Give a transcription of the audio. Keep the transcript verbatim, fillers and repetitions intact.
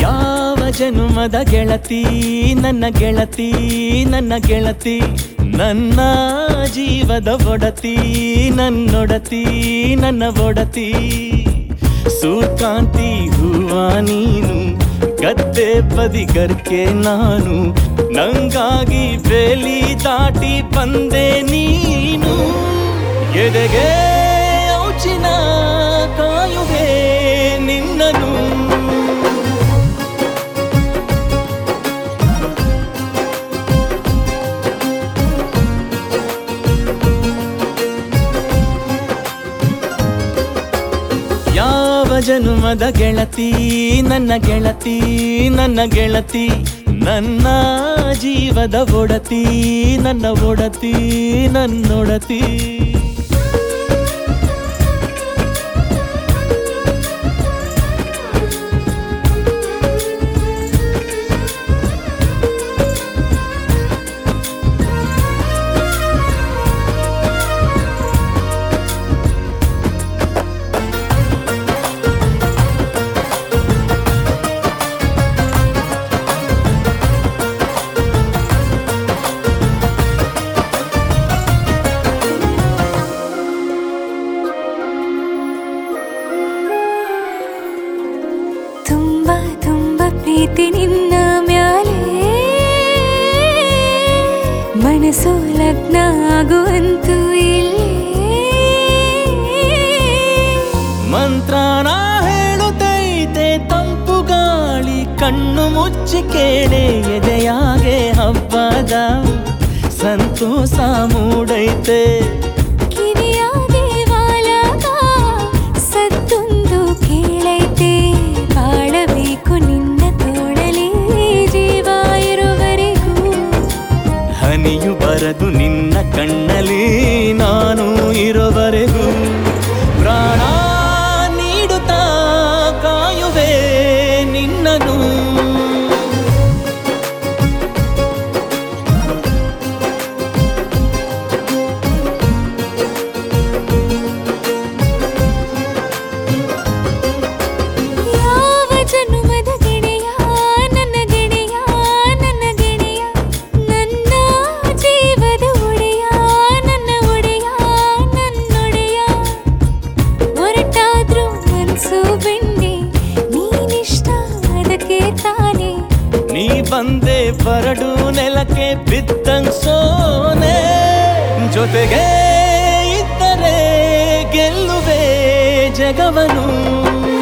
ಯಾವ ಜನುಮದ ಗೆಳತಿ ನನ್ನ ಗೆಳತಿ ನನ್ನ ಗೆಳತಿ ನನ್ನ ಜೀವದ ಒಡತಿ ನನ್ನೊಡತಿ ನನ್ನ ಒಡತಿ ಸೂರ್ಕಾಂತಿ ಹೂವ ನೀನು ಗದ್ದೆ ಬದಿಗರ್ಕೆ ನಾನು ನಂಗಾಗಿ ಬೇಲಿ ದಾಟಿ ಬಂದೆ ನೀನು ಎದೆಗೆ ಔಚಿನ ಕಾಯುವೆ ನಿನ್ನನು ಯಾವ ಜನುಮದ ಗೆಳತಿ ನನ್ನ ಗೆಳತಿ ನನ್ನ ಗೆಳತಿ ನನ್ನ ಜೀವದ ಒಡತಿ ನನ್ನ ಒಡತಿ ನನ್ನೊಡತಿ ಪ್ರೀತಿ ನಿನ್ನ ಮ್ಯಾಲೆ ಮನಸ್ಸು ಲಗ್ನ ಆಗುವಂತೂ ಇಲ್ಲೇ ಮಂತ್ರನ ಹೇಳುತ್ತೈತೆ ತಂಪು ಗಾಳಿ ಕಣ್ಣು ಮುಚ್ಚಿ ಕೇಳೆ ಎದೆಯಾಗೆ ಹಬ್ಬದ ಸಂತೋಷ ಮೂಡೈತೆ ಕಿವಿಯಾಗೆ ವಾಲಾಗ ಸತ್ತೊಂದು ಕೇಳೈತೆ ಬಾಳಬೇಕು ನಿನ್ನ ತೋಳಲಿ ಜೀವ ಇರುವರೆಗೂ ಹನಿಯು ಬರದು ನಿನ್ನ ಕಣ್ಣಲ್ಲಿ ನಾನು ಇರುವರೆಗೂ ಪ್ರಾಣ ನೀಡುತ್ತಾ ಕಾಯುವೆ ನಿನ್ನನು ನೀ ಬಂದೆ ಬರಡು ನೆಲಕ್ಕೆ ಬಿದ್ದಂಗ್ ಸೋನೆ ಜೊತೆಗೆ ಇದ್ದರೆ ಗೆಲ್ಲುವೆ ಜಗವನು